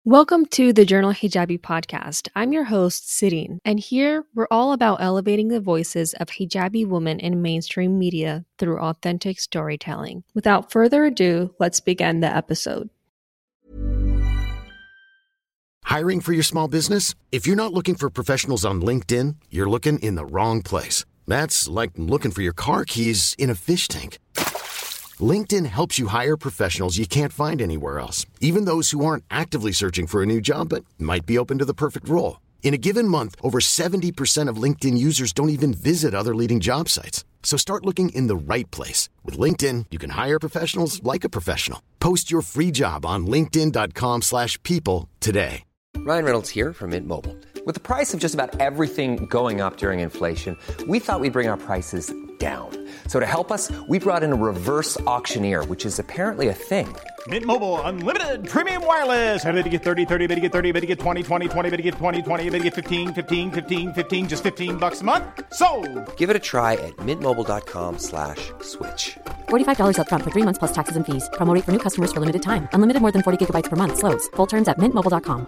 Welcome to the Journal Hijabi podcast. I'm your host, Sireen, and here we're all about elevating the voices of hijabi women in mainstream media through authentic storytelling. Without further ado, let's begin the episode. Hiring for your small business? If you're not looking for professionals on LinkedIn, you're looking in the wrong place. That's like looking for your car keys in a fish tank. LinkedIn helps you hire professionals you can't find anywhere else, even those who aren't actively searching for a new job but might be open to the perfect role. In a given month, over 70% of LinkedIn users don't even visit other leading job sites. So start looking in the right place. With LinkedIn, you can hire professionals like a professional. Post your free job on linkedin.com/people today. Ryan Reynolds here from Mint Mobile. With the price of just about everything going up during inflation, we thought we'd bring our prices down. So to help us, we brought in a reverse auctioneer, which is apparently a thing. Mint Mobile Unlimited Premium Wireless. How to get 30, 30, bit to get 30, bit to get 20, 20, 20, bit to get 20, 20, bit to get 15, 15, 15, 15, just $15 a month? Sold! Give it a try at mintmobile.com/switch. $45 up front for 3 months plus taxes and fees. Promo rate for new customers for limited time. Unlimited more than 40 gigabytes per month. Slows full terms at mintmobile.com.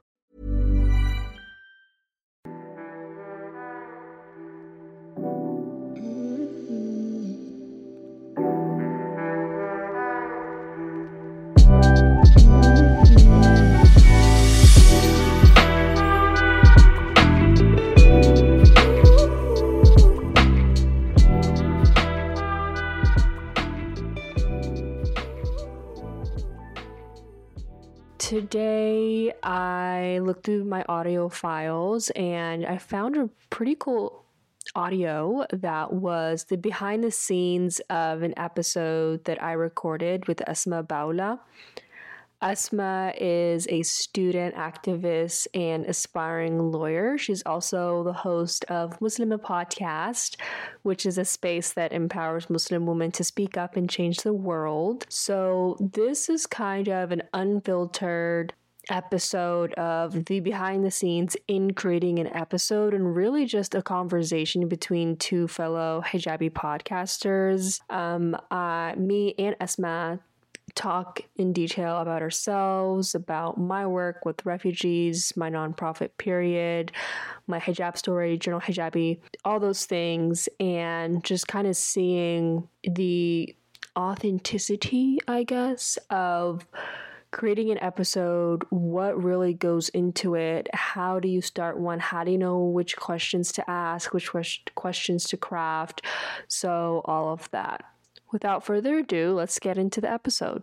Today, I looked through my audio files and I found a pretty cool audio that was the behind the scenes of an episode that I recorded with Asma Baula. Asma is a student activist and aspiring lawyer. She's also the host of Muslima Podcast, which is a space that empowers Muslim women to speak up and change the world. So this is kind of an unfiltered episode of the behind the scenes in creating an episode, and really just a conversation between two fellow hijabi podcasters. Me and Asma talk in detail about ourselves, about my work with refugees, my nonprofit period, my hijab story, Journal Hijabi, all those things, and just kind of seeing the authenticity, I guess, of creating an episode, what really goes into it, how do you start one, how do you know which questions to ask, which questions to craft, so all of that. Without further ado, let's get into the episode.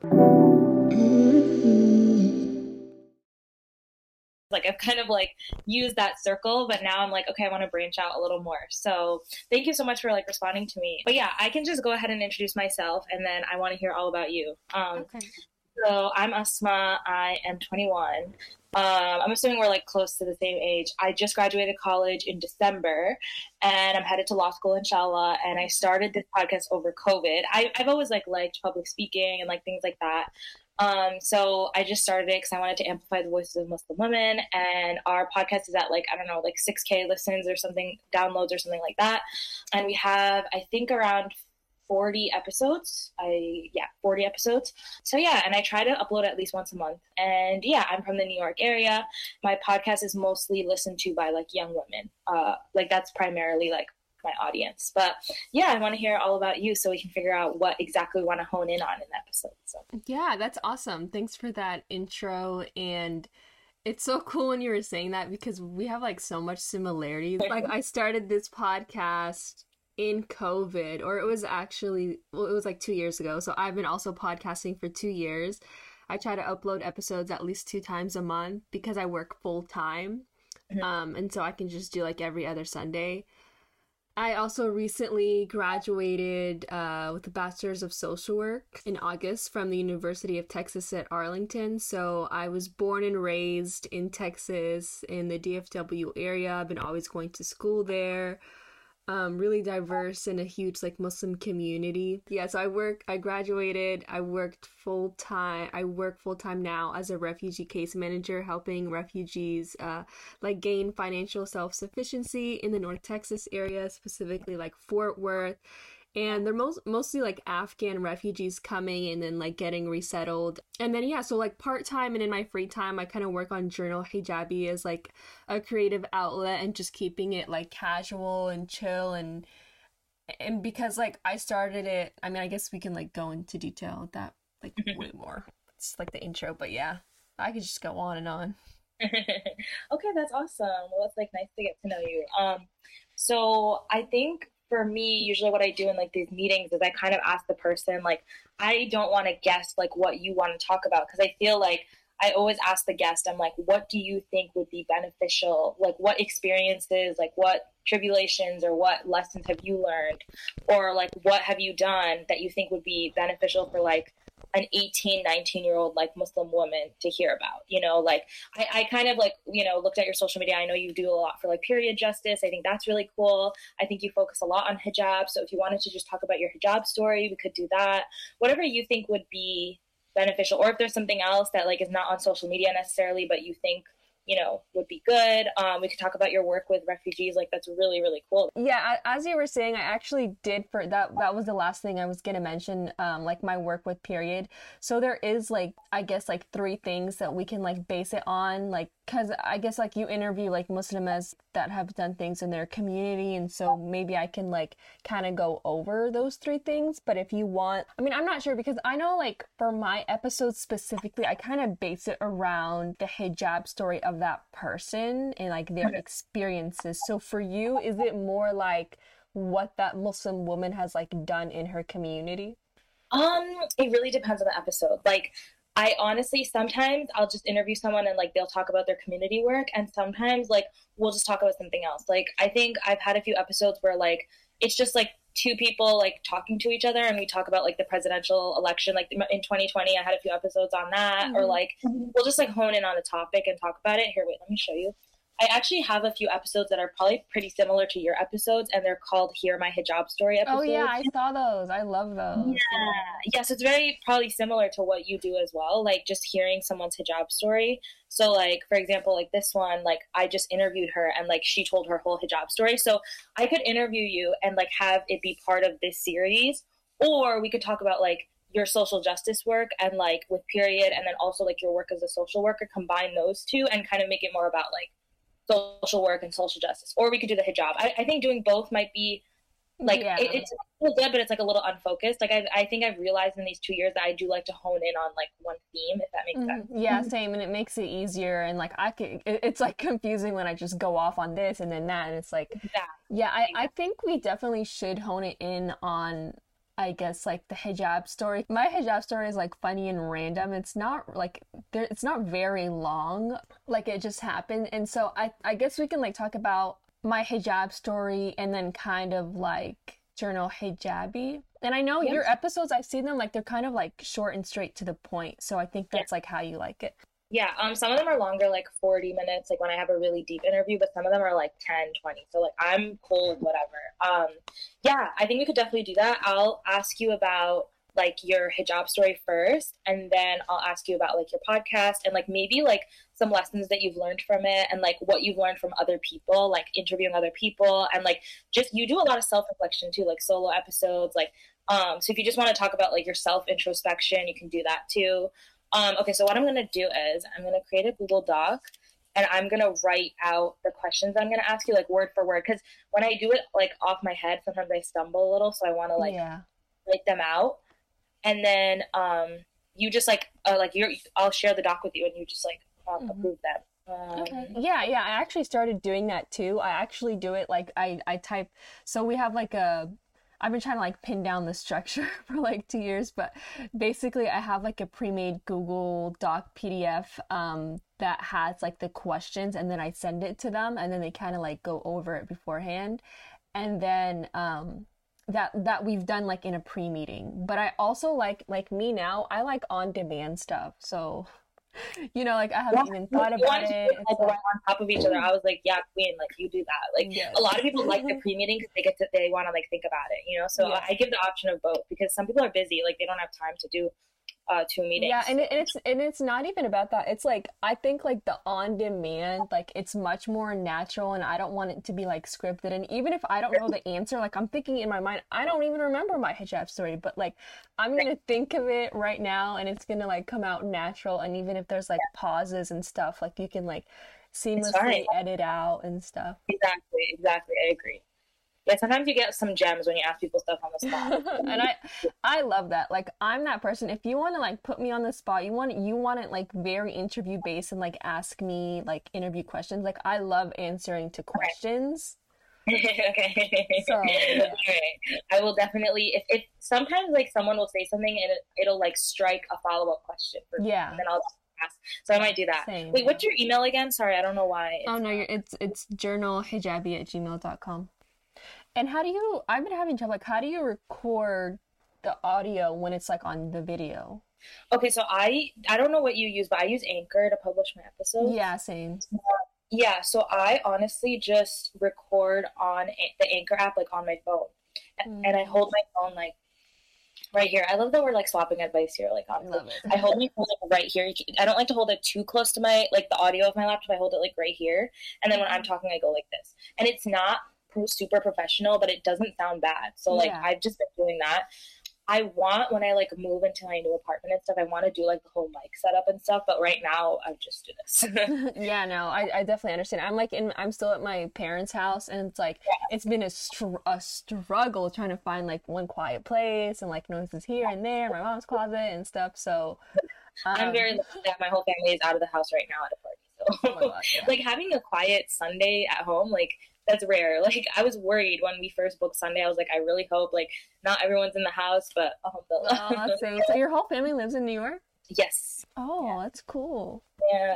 Like I've kind of like used that circle, but now I'm like, okay, I want to branch out a little more. So thank you so much for like responding to me. But yeah, I can just go ahead and introduce myself, and then I want to hear all about you. Okay. So I'm Asma. I am 21. I'm assuming we're like close to the same age. I just graduated college in December, and I'm headed to law school, inshallah. And I started this podcast over COVID. I've always like liked public speaking and like things like that. So I just started it because I wanted to amplify the voices of Muslim women. And our podcast is at like, I don't know, like 6K listens or something, downloads or something like that. And we have, I think, around 40 episodes. 40 episodes. So yeah, and I try to upload at least once a month. And yeah, I'm from the New York area. My podcast is mostly listened to by like young women. Like that's primarily like my audience. But yeah, I want to hear all about you so we can figure out what exactly we want to hone in on in the episode. So yeah, that's awesome. Thanks for that intro. And it's so cool when you were saying that because we have like so much similarities. Like I started this podcast in COVID, or it was like 2 years ago. So I've been also podcasting for 2 years. I try to upload episodes at least 2 times a month because I work full time. And so I can just do like every other Sunday. I also recently graduated with a Bachelor's of Social Work in August from the University of Texas at Arlington. So I was born and raised in Texas in the DFW area. I've been always going to school there. Really diverse and a huge like Muslim community. Yeah, so I work full time now as a refugee case manager, helping refugees like gain financial self-sufficiency in the North Texas area, specifically like Fort Worth And they're mostly like Afghan refugees coming and then like getting resettled. And then, yeah, so like part-time and in my free time, I kind of work on Journal Hijabi as like a creative outlet and just keeping it like casual and chill. And because like I started it, I mean, I guess we can like go into detail with that like way more. It's like the intro, but yeah, I could just go on and on. Okay, that's awesome. Well, it's like nice to get to know you. So I think for me, usually what I do in like these meetings is I kind of ask the person, like, I don't want to guess like what you want to talk about, because I feel like I always ask the guest, I'm like, what do you think would be beneficial? Like, what experiences, like what tribulations or what lessons have you learned? Or like, what have you done that you think would be beneficial for like an 18, 19-year-old like Muslim woman to hear about? You know, like I kind of like, you know, looked at your social media. I know you do a lot for like period justice. I think that's really cool. I think you focus a lot on hijab. So if you wanted to just talk about your hijab story, we could do that. Whatever you think would be beneficial, or if there's something else that like is not on social media necessarily, but you think, you know, would be good. We could talk about your work with refugees. Like, that's really, really cool. Yeah, as you were saying, I actually did for that was the last thing I was going to mention, like my work with period. So there is like, I guess like 3 things that we can like base it on, like, because I guess like you interview like Muslims that have done things in their community, and so maybe I can like kind of go over those 3 things. But if you want, I mean, I'm not sure, because I know like for my episodes specifically, I kind of base it around the hijab story of that person and like their experiences. So for you, is it more like what that Muslim woman has like done in her community? It really depends on the episode. Like, I honestly, sometimes I'll just interview someone and like they'll talk about their community work, and sometimes like we'll just talk about something else. Like, I think I've had a few episodes where like it's just like 2 people like talking to each other, and we talk about like the presidential election. Like in 2020, I had a few episodes on that. Or like we'll just like hone in on a topic and talk about it. Here, wait, let me show you. I actually have a few episodes that are probably pretty similar to your episodes, and they're called Hear My Hijab Story episodes. Oh yeah, I saw those. I love those. Yeah, so it's very probably similar to what you do as well, like just hearing someone's hijab story. So like, for example, like this one, like I just interviewed her and like she told her whole hijab story. So I could interview you and like have it be part of this series, or we could talk about like your social justice work and like with period, and then also like your work as a social worker, combine those 2 and kind of make it more about like social work and social justice. Or we could do the hijab. I think doing both might be like, it's still good, but it's like a little unfocused. Like I think I've realized in these 2 years that I do like to hone in on like one theme, if that makes sense. Yeah, same. And it makes it easier. And like it's like confusing when I just go off on this and then that, and it's like, yeah, I think we definitely should hone it in on, I guess, like the hijab story. My hijab story is like funny and random. It's not like it's not very long. Like, it just happened. And so I guess we can like talk about my hijab story and then kind of like Journal Hijabi. And I know your episodes, I've seen them, like they're kind of like short and straight to the point. So I think that's like how you like it. Yeah, some of them are longer, like 40 minutes, like when I have a really deep interview, but some of them are like 10, 20. So like I'm cool with whatever. Yeah, I think we could definitely do that. I'll ask you about like your hijab story first, and then I'll ask you about like your podcast and like maybe like some lessons that you've learned from it, and like what you've learned from other people, like interviewing other people, and like just you do a lot of self-reflection too, like solo episodes, like so if you just want to talk about like your self-introspection, you can do that too. Okay, so what I'm going to do is I'm going to create a Google Doc, and I'm going to write out the questions I'm going to ask you, like word for word. Because when I do it like off my head, sometimes I stumble a little. So I want to like write them out. And then you just like I'll share the doc with you, and you just like approve them. Okay. Yeah. I actually started doing that too. I actually do it like I type. So we have like I've been trying to like pin down the structure for like 2 years, but basically I have like a pre-made Google Doc PDF that has like the questions, and then I send it to them, and then they kind of like go over it beforehand. And then that we've done like in a pre-meeting. But I also like me now, I like on-demand stuff. So you know, like I haven't even thought about it. Like right on top of each other. I was like, yeah, queen, like you do that. Like a lot of people like the pre-meeting because they want to like think about it, you know? So I give the option of both, because some people are busy, like they don't have time to do two meetings. Yeah, and it's not even about that. It's like I think like the on demand, like it's much more natural, and I don't want it to be like scripted. And even if I don't know the answer, like I'm thinking in my mind, I don't even remember my hijab story, but like I'm gonna think of it right now, and it's gonna like come out natural. And even if there's like pauses and stuff, like you can like seamlessly edit out and stuff. Exactly. I agree. Yeah, sometimes you get some gems when you ask people stuff on the spot. And I love that. Like I'm that person. If you want to like put me on the spot, you want it like very interview based and like ask me like interview questions. Like I love answering to questions. Okay. So yeah. Okay. I will definitely if sometimes like someone will say something and it'll like strike a follow-up question for me, and then I'll just ask. So I might do that. Same. Wait, what's your email again? Sorry, I don't know why. Oh no, it's journalhijabi@gmail.com. And I've been having trouble, like, how do you record the audio when it's, like, on the video? Okay, so I don't know what you use, but I use Anchor to publish my episodes. Yeah, same. Yeah, so I honestly just record on the Anchor app, like, on my phone. And I hold my phone, like, right here. I love that we're, like, swapping advice here. Like, honestly. Love it. I hold my phone, like, right here. I don't like to hold it too close to my, like, the audio of my laptop. I hold it, like, right here. And then when I'm talking, I go like this. And it's not super professional, but it doesn't sound bad. So like I've just been doing that. I want, when I like move into my new apartment and stuff, I want to do like the whole mic setup and stuff, but right now I just do this. Yeah, no, I definitely understand. I'm still at my parents' house, and it's like it's been a struggle trying to find like one quiet place and like noises here and there, my mom's closet and stuff. So I'm very lucky that my whole family is out of the house right now at a party. So oh my God, yeah. Like having a quiet Sunday at home, like that's rare. Like I was worried when we first booked Sunday. I was like, I really hope like not everyone's in the house, but oh, that's safe. So your whole family lives in New York? Yes. Oh, that's cool. Yeah.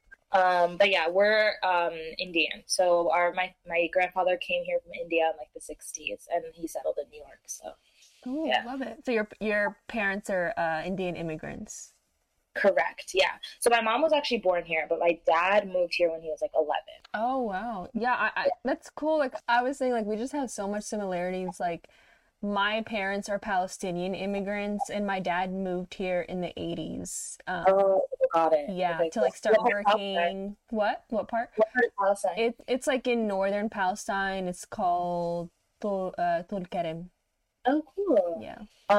But yeah, we're Indian. So my grandfather came here from India in like the 60s, and he settled in New York. So oh, yeah. Love it. So your parents are Indian immigrants. Correct. Yeah. So my mom was actually born here, but my dad moved here when he was like 11. Oh, wow. Yeah, I that's cool. Like I was saying, like we just have so much similarities. Like my parents are Palestinian immigrants, and my dad moved here in the 80s. Oh, got it. Yeah, okay. To like start working. What part? What part of Palestine? It's like in northern Palestine. It's called Tul Kerem. Oh, cool. Yeah.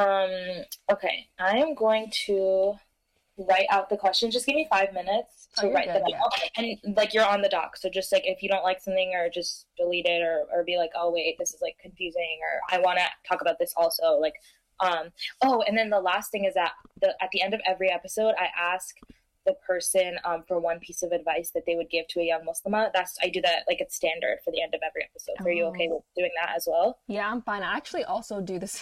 Okay. I am going to write out the questions. Just give me 5 minutes to write them out. And like you're on the doc, so just like if you don't like something, or just delete it, or be like, oh wait, this is like confusing, or I want to talk about this also. Like oh, and then the last thing is that at the end of every episode I ask the person for one piece of advice that they would give to a young Muslimah. I do that, like it's standard for the end of every episode. Are you okay with doing that as well? Yeah, I'm fine. I actually also do this.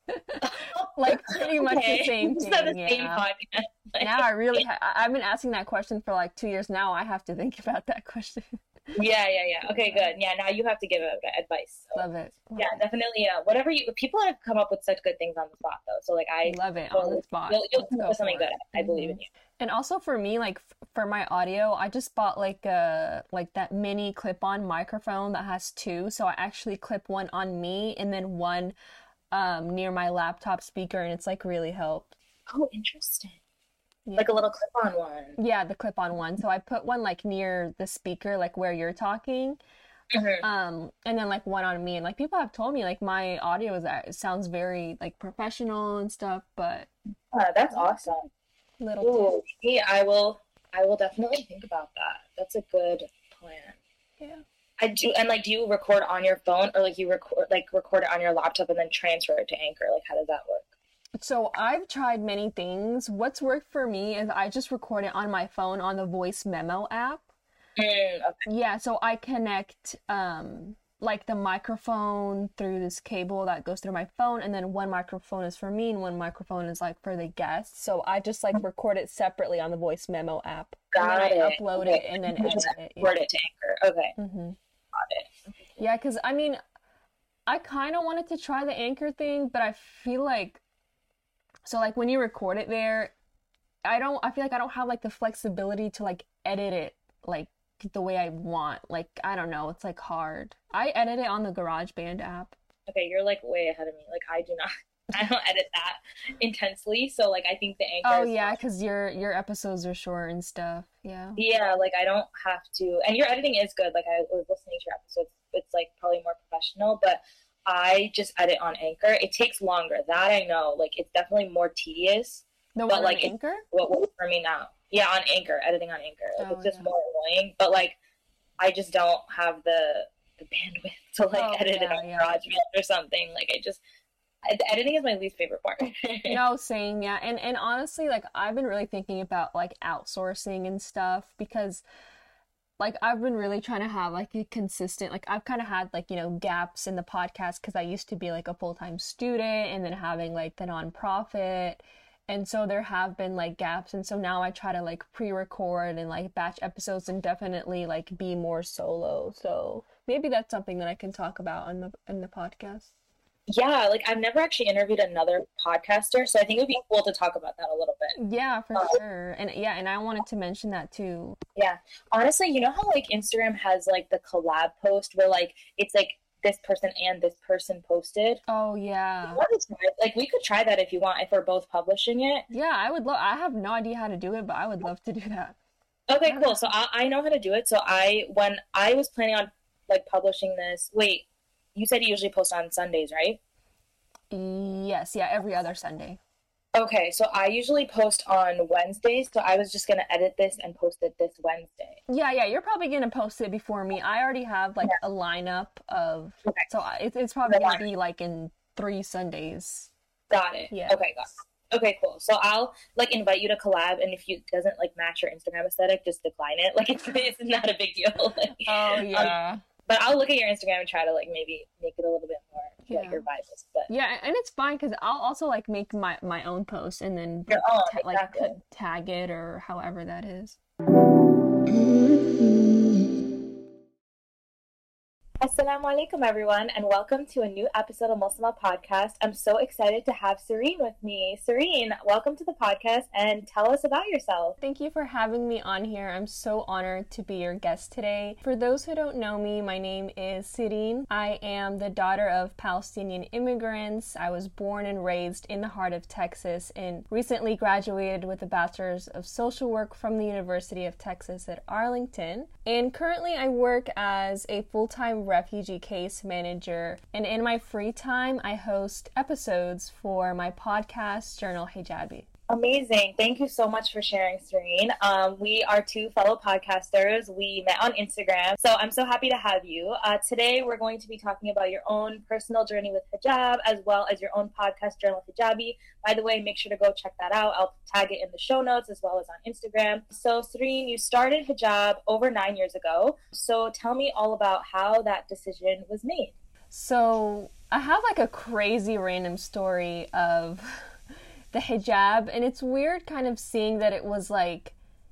Like pretty much the same thing. So the same podcast. Now I really I've been asking that question for like 2 years now. I have to think about that question. Yeah. Okay, good. Yeah, now you have to give advice. So. Love it. Yeah, definitely. Whatever people have come up with such good things on the spot though. So like I love it on the spot. You'll come up with something good. I believe in you. And also for me, like for my audio, I just bought like that mini clip-on microphone that has two. So I actually clip one on me and then one near my laptop speaker, and it's like really helped. Oh, interesting. Yeah. Like a little clip-on one. Yeah, the clip-on one. So I put one like near the speaker, like where you're talking, and then like one on me. And like people have told me like my audio sounds very like professional and stuff. But that's awesome. Little. Yeah, I will definitely think about that. That's a good plan. Yeah. I do, and like, do you record on your phone, or like you record it on your laptop and then transfer it to Anchor? Like, how does that work? So I've tried many things. What's worked for me is I just record it on my phone on the Voice Memo app. Okay. Yeah, so I connect like the microphone through this cable that goes through my phone, and then one microphone is for me and one microphone is like for the guests. So I just like record it separately on the Voice Memo app. Got it. I upload it and then edit it. Record it to Anchor. Okay. Mm-hmm. Got it. Yeah, because I mean, I kind of wanted to try the Anchor thing, but I feel like, so like when you record it there, I feel like I don't have like the flexibility to like edit it like the way I want. Like, I don't know, it's like hard. I edit it on the GarageBand app. Okay, you're like way ahead of me. Like I do not. I don't edit that intensely. So like, I think the Anchor. Oh yeah, because your episodes are short and stuff. Yeah. Yeah, like I don't have to, and your editing is good. Like I was listening to your episodes, it's like probably more professional, but I just edit on Anchor. It takes longer. That I know. Like it's definitely more tedious. No, but like Anchor? What works for me now? Yeah, on Anchor, editing on Anchor. Like, it's just more annoying. But like, I just don't have the bandwidth to like edit it on GarageBand or something. Like the editing is my least favorite part. No, same, yeah. And honestly, like I've been really thinking about like outsourcing and stuff because like I've been really trying to have like a consistent, like I've kind of had like, you know, gaps in the podcast because I used to be like a full-time student and then having like the nonprofit. And so there have been like gaps. And so now I try to like pre-record and like batch episodes and definitely like be more solo. So maybe that's something that I can talk about in the podcast. Yeah, like I've never actually interviewed another podcaster, so I think it would be cool to talk about that a little bit. Yeah, for sure. And yeah, and I wanted to mention that too. Yeah. Honestly, you know how like Instagram has like the collab post where like it's like this person and this person posted? Oh yeah. Like we could try that if you want, if we're both publishing it. Yeah, I would love, I have no idea how to do it, but I would love to do that. Okay, cool. So I know how to do it. So when I was planning on like publishing this, wait, you said you usually post on Sundays, right? Yes, yeah, every other Sunday. Okay, so I usually post on Wednesdays, so I was just going to edit this and post it this Wednesday. Yeah, you're probably going to post it before me. I already have like a lineup of, so it's probably going to be like in 3 Sundays. Got it. Yeah. Okay, got it. Okay, cool. So I'll like invite you to collab, and if it doesn't like match your Instagram aesthetic, just decline it. Like it's not a big deal. Like, oh yeah. But I'll look at your Instagram and try to like maybe make it a little bit more like your vibes. But yeah, and it's fine because I'll also like make my own post and then tag it or however that is. Assalamu alaikum everyone, and welcome to a new episode of Muslima Podcast. I'm so excited to have Serene with me. Serene, welcome to the podcast and tell us about yourself. Thank you for having me on here. I'm so honored to be your guest today. For those who don't know me, my name is Serene. I am the daughter of Palestinian immigrants. I was born and raised in the heart of Texas and recently graduated with a Bachelor's of Social Work from the University of Texas at Arlington. And currently I work as a full-time refugee case manager, and in my free time I host episodes for my podcast Journal Hijabi. Amazing. Thank you so much for sharing, Serene. We are 2 fellow podcasters. We met on Instagram, so I'm so happy to have you. Today we're going to be talking about your own personal journey with hijab as well as your own podcast Journal Hijabi. By the way, make sure to go check that out. I'll tag it in the show notes as well as on Instagram. So Serene, you started hijab over 9 years ago. So tell me all about how that decision was made. So I have like a crazy random story of the hijab, and it's weird kind of seeing that it was like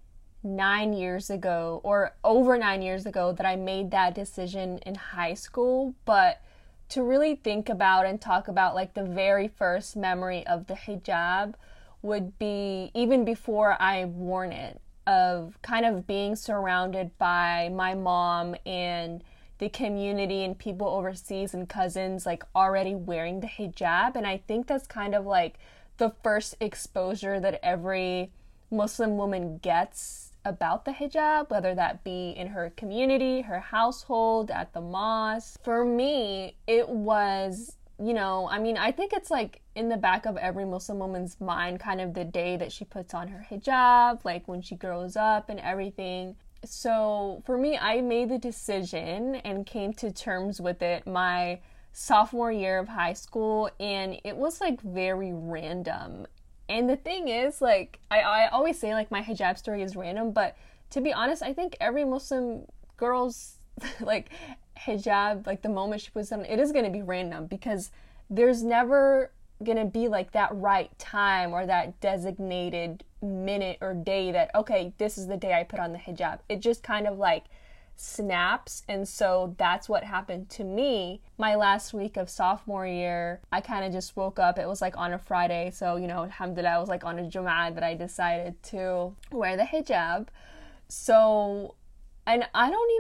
9 years ago or over 9 years ago that I made that decision in high school, but to really think about and talk about like the very first memory of the hijab would be even before I worn it, of kind of being surrounded by my mom and the community and people overseas and cousins like already wearing the hijab. And I think that's kind of like the first exposure that every Muslim woman gets about the hijab, whether that be in her community, her household, at the mosque. For me, it was, you know, I mean, I think it's like in the back of every Muslim woman's mind, kind of the day that she puts on her hijab, like when she grows up and everything. So for me, I made the decision and came to terms with it my sophomore year of high school, and it was like very random. And the thing is, like, I always say like my hijab story is random, but to be honest, I think every Muslim girl's like hijab, like the moment she puts on, it is going to be random because there's never going to be like that right time or that designated minute or day that, okay, this is the day I put on the hijab. It just kind of like snaps. And so that's what happened to me my last week of sophomore year. I kind of just woke up. It was like on a Friday, so you know, alhamdulillah, it was like on a Jum'ah that I decided to wear the hijab. So, and I don't even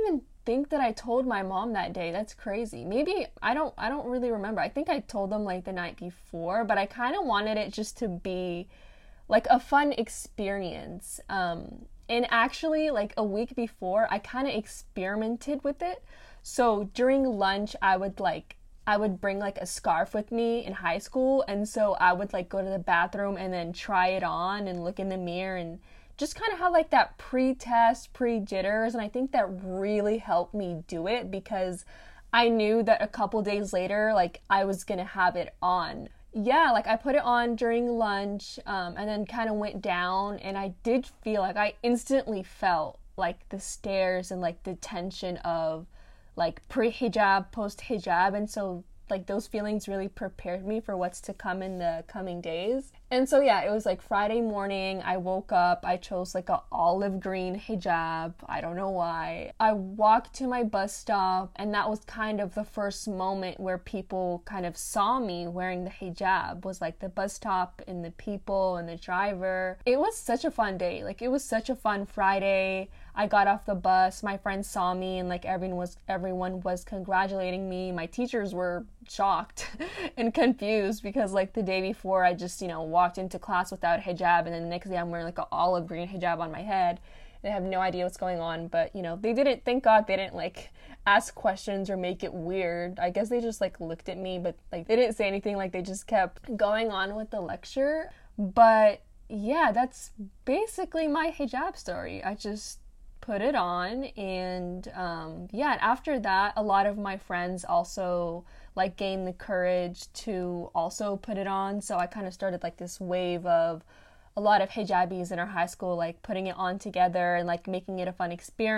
think that I told my mom that day. That's crazy. Maybe I don't really remember. I think I told them like the night before, but I kind of wanted it just to be like a fun experience. And actually, like a week before, I kind of experimented with it. So during lunch, I would bring like a scarf with me in high school, and so I would like go to the bathroom and then try it on and look in the mirror and just kind of have like that pre-test, pre-jitters, and I think that really helped me do it because I knew that a couple days later, like I was gonna have it on. Yeah, like I put it on during lunch, and then kind of went down, and I did feel like I instantly felt like the stares and like the tension of like pre-hijab, post-hijab, and so like those feelings really prepared me for what's to come in the coming days. And so yeah, it was like Friday morning, I woke up, I chose like a olive green hijab, I don't know why. I walked to my bus stop, and that was kind of the first moment where people kind of saw me wearing the hijab, was like the bus stop and the people and the driver. It was such a fun day, like it was such a fun Friday. I got off the bus, my friends saw me, and like everyone was congratulating me. My teachers were shocked and confused because like the day before I just, walked into class without hijab, and then the next day I'm wearing like an olive green hijab on my head. They have no idea what's going on, but they didn't, thank God they didn't like ask questions or make it weird. I guess they just like looked at me, but like they didn't say anything, like they just kept going on with the lecture. But yeah, that's basically my hijab story. I just put it on, and after that a lot of my friends also like gained the courage to also put it on, so I kind of started like this wave of a lot of hijabis in our high school like putting it on together and like making it a fun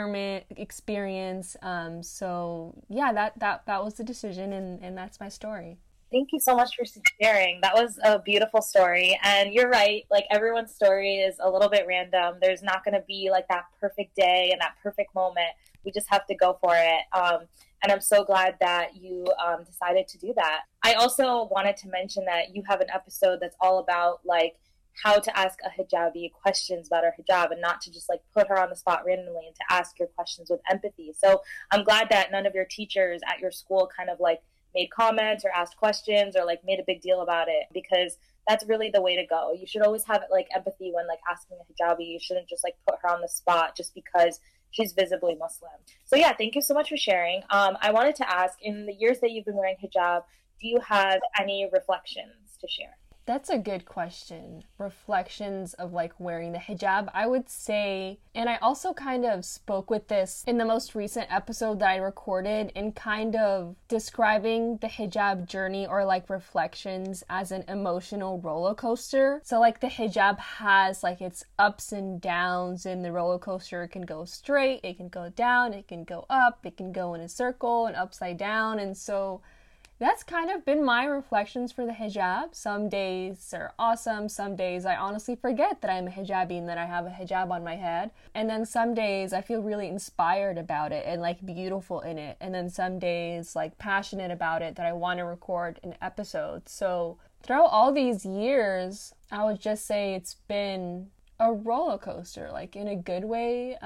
experience. So yeah, that was the decision, and that's my story. Thank you so much for sharing. That was a beautiful story. And you're right, like everyone's story is a little bit random. There's not going to be like that perfect day and that perfect moment. We just have to go for it. And I'm so glad that you decided to do that. I also wanted to mention that you have an episode that's all about like how to ask a hijabi questions about her hijab, and not to just like put her on the spot randomly, and to ask your questions with empathy. So I'm glad that none of your teachers at your school kind of like made comments or asked questions or like made a big deal about it, because that's really the way to go. You should always have like empathy when like asking a hijabi. You shouldn't just like put her on the spot just because she's visibly Muslim. So yeah, thank you so much for sharing. I wanted to ask, in the years that you've been wearing hijab, do you have any reflections to share? That's a good question. Reflections of like wearing the hijab, I would say, and I also kind of spoke with this in the most recent episode that I recorded, in kind of describing the hijab journey or like reflections as an emotional roller coaster. So like the hijab has like its ups and downs in the roller coaster. It can go straight, it can go down, it can go up, it can go in a circle and upside down. And so that's kind of been my reflections for the hijab. Some days are awesome. Some days I honestly forget that I'm a hijabi and that I have a hijab on my head. And then some days I feel really inspired about it and like beautiful in it. And then some days like passionate about it that I want to record an episode. So throughout all these years, I would just say it's been a roller coaster, like in a good way.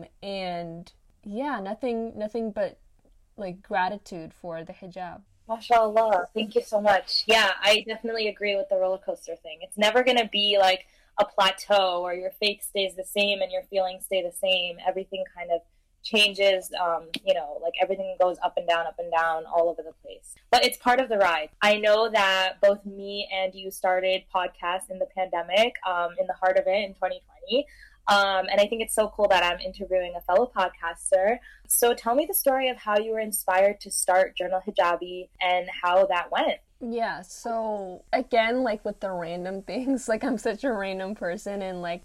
And yeah, nothing but like gratitude for the hijab. MashaAllah. Thank you so much. Yeah, I definitely agree with the roller coaster thing. It's never going to be like a plateau where your faith stays the same and your feelings stay the same. Everything kind of changes, like everything goes up and down, all over the place. But it's part of the ride. I know that both me and you started podcasts in the pandemic, in the heart of it in 2020. And I think it's so cool that I'm interviewing a fellow podcaster. So tell me the story of how you were inspired to start Journal Hijabi and how that went. Yeah, so again, like with the random things, like I'm such a random person, and like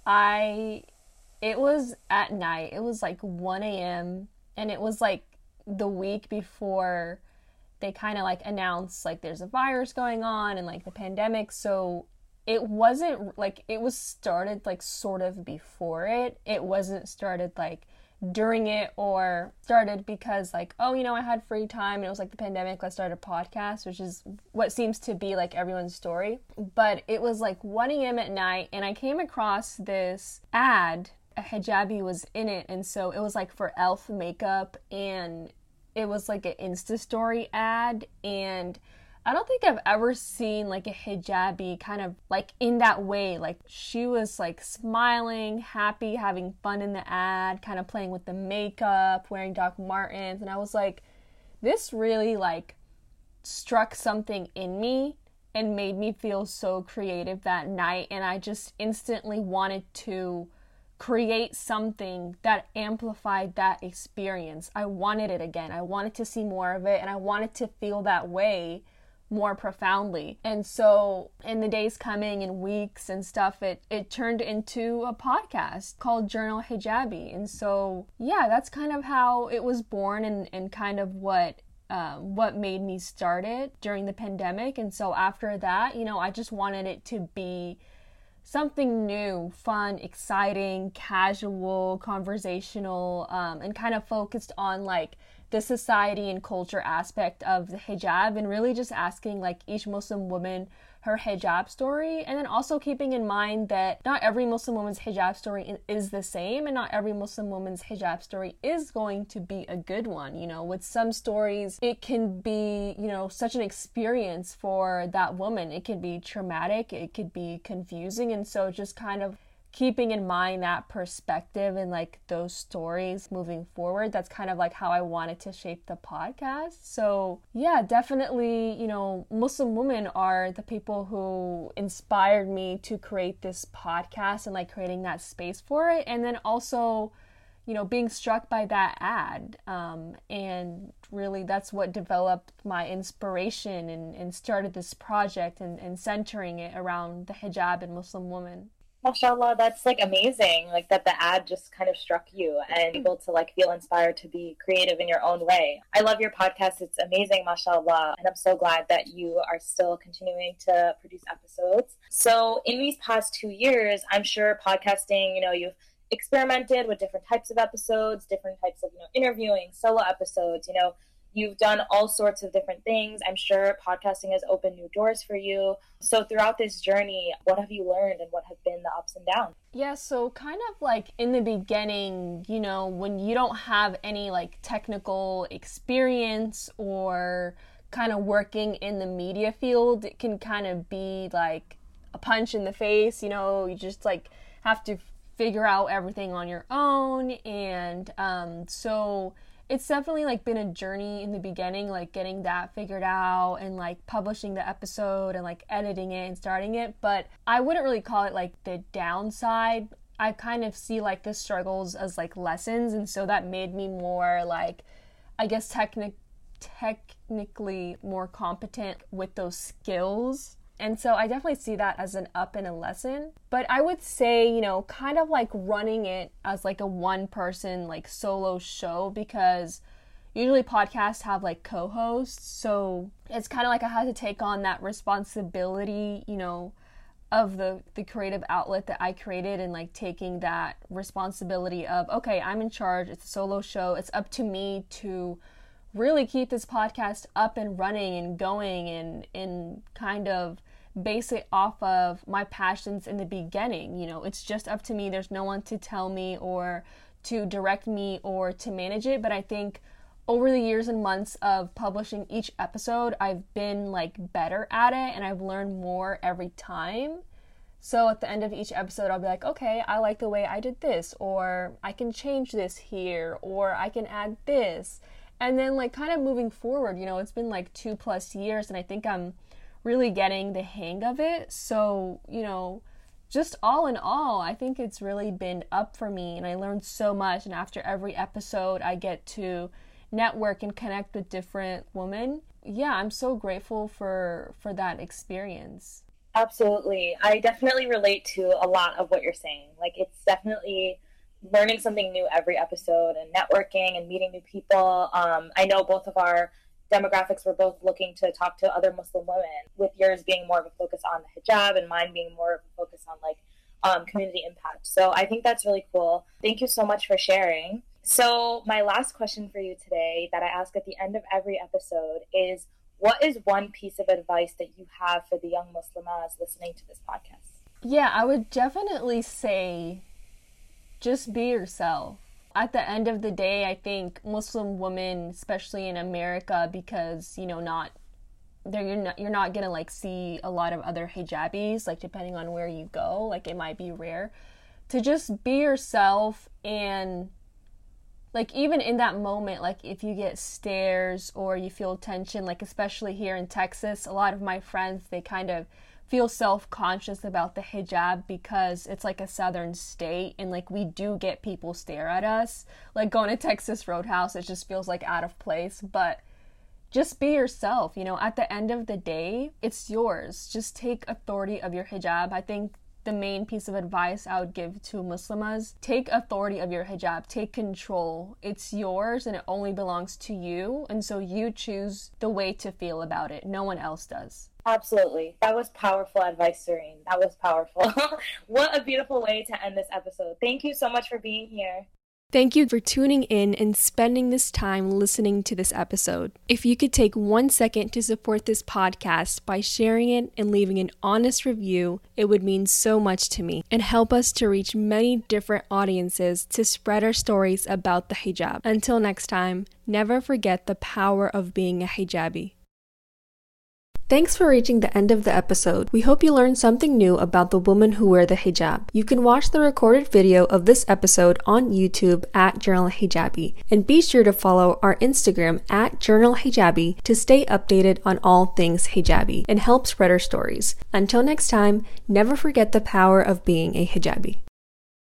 it was at night, it was like 1 a.m. and it was like the week before they kind of like announced like there's a virus going on and like the pandemic. So it wasn't like, it was started like sort of before it. It wasn't started like during it, or started because like, oh, I had free time and it was like the pandemic, let's start a podcast, which is what seems to be like everyone's story. But it was like 1 a.m. at night, and I came across this ad a hijabi was in it, and so it was like for e.l.f. makeup, and it was like an Insta story ad, and I don't think I've ever seen like a hijabi kind of like in that way. Like she was like smiling, happy, having fun in the ad, kind of playing with the makeup, wearing Doc Martens, and I was like, this really like struck something in me and made me feel so creative that night, and I just instantly wanted to create something that amplified that experience. I wanted it again. I wanted to see more of it, and I wanted to feel that way more profoundly. And so in the days coming and weeks and stuff, it turned into a podcast called Journal Hijabi. And so yeah, that's kind of how it was born, and kind of what made me start it during the pandemic. And so after that, you know, I just wanted it to be something new, fun, exciting, casual, conversational, and kind of focused on like the society and culture aspect of the hijab, and really just asking like each Muslim woman her hijab story, and then also keeping in mind that not every Muslim woman's hijab story is the same, and not every Muslim woman's hijab story is going to be a good one. You know, with some stories, it can be, you know, such an experience for that woman. It can be traumatic, it could be confusing, and so just kind of keeping in mind that perspective and like those stories moving forward, that's kind of like how I wanted to shape the podcast. So yeah, definitely, you know, Muslim women are the people who inspired me to create this podcast and like creating that space for it. And then also, you know, being struck by that ad, and really that's what developed my inspiration and started this project and centering it around the hijab and Muslim woman. MashaAllah, that's like amazing, like that the ad just kind of struck you and able to like feel inspired to be creative in your own way. I love your podcast. It's amazing, MashaAllah, and I'm so glad that you are still continuing to produce episodes. So in these past 2 years, I'm sure podcasting, you know, you've experimented with different types of episodes, different types of, you know, interviewing, solo episodes, you know, you've done all sorts of different things. I'm sure podcasting has opened new doors for you. So throughout this journey, what have you learned and what have been the ups and downs? Yeah, so kind of like in the beginning, you know, when you don't have any like technical experience or kind of working in the media field, it can kind of be like a punch in the face. You know, you just like have to figure out everything on your own. And so it's definitely like been a journey in the beginning, like getting that figured out and like publishing the episode and like editing it and starting it. But I wouldn't really call it like the downside. I kind of see like the struggles as like lessons, and so that made me more like, I guess technically more competent with those skills. And so I definitely see that as an up and a lesson. But I would say, you know, kind of like running it as like a one person like solo show, because usually podcasts have like co-hosts. So it's kind of like I had to take on that responsibility, you know, of the creative outlet that I created, and like taking that responsibility of, okay, I'm in charge. It's a solo show. It's up to me to really keep this podcast up and running and going, and kind of base it off of my passions in the beginning. You know, it's just up to me. There's no one to tell me or to direct me or to manage it. But I think over the years and months of publishing each episode, I've been like better at it, and I've learned more every time. So at the end of each episode, I'll be like, okay, I like the way I did this, or I can change this here, or I can add this. And then like kind of moving forward, you know, it's been like 2+ years, and I think I'm really getting the hang of it. So, you know, just all in all, I think it's really been up for me, and I learned so much. And after every episode, I get to network and connect with different women. Yeah, I'm so grateful for that experience. Absolutely. I definitely relate to a lot of what you're saying. Like, it's definitely learning something new every episode and networking and meeting new people. I know both of our demographics were both looking to talk to other Muslim women, with yours being more of a focus on the hijab and mine being more of a focus on like community impact. So I think that's really cool. Thank you so much for sharing. So my last question for you today that I ask at the end of every episode is, what is one piece of advice that you have for the young Muslimas listening to this podcast? Yeah, I would definitely say just be yourself. At the end of the day, I think Muslim women, especially in America, because, you know, you're not gonna like see a lot of other hijabis, like depending on where you go, like it might be rare, to just be yourself. And like even in that moment, like if you get stares or you feel tension, like especially here in Texas, a lot of my friends, they kind of feel self-conscious about the hijab because it's like a southern state, and like we do get people stare at us. Like going to Texas Roadhouse, it just feels like out of place. But just be yourself, you know, at the end of the day, it's yours. Just take authority of your hijab. I think the main piece of advice I would give to Muslimas, take authority of your hijab, take control. It's yours and it only belongs to you. And so you choose the way to feel about it. No one else does. Absolutely. That was powerful advice, Serene. That was powerful. What a beautiful way to end this episode. Thank you so much for being here. Thank you for tuning in and spending this time listening to this episode. If you could take 1 second to support this podcast by sharing it and leaving an honest review, it would mean so much to me and help us to reach many different audiences to spread our stories about the hijab. Until next time, never forget the power of being a hijabi. Thanks for reaching the end of the episode. We hope you learned something new about the women who wear the hijab. You can watch the recorded video of this episode on YouTube at Journal Hijabi, and be sure to follow our Instagram at Journal Hijabi to stay updated on all things hijabi and help spread our stories. Until next time, never forget the power of being a hijabi.